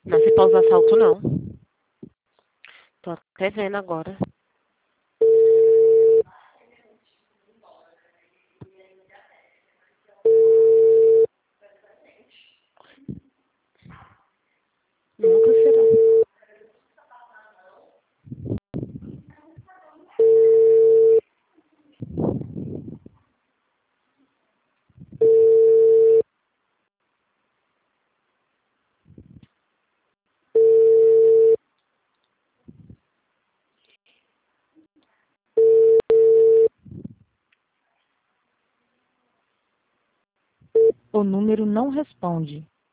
Nasci pra usar salto, não. Tô até vendo agora. Nunca será. O número não responde.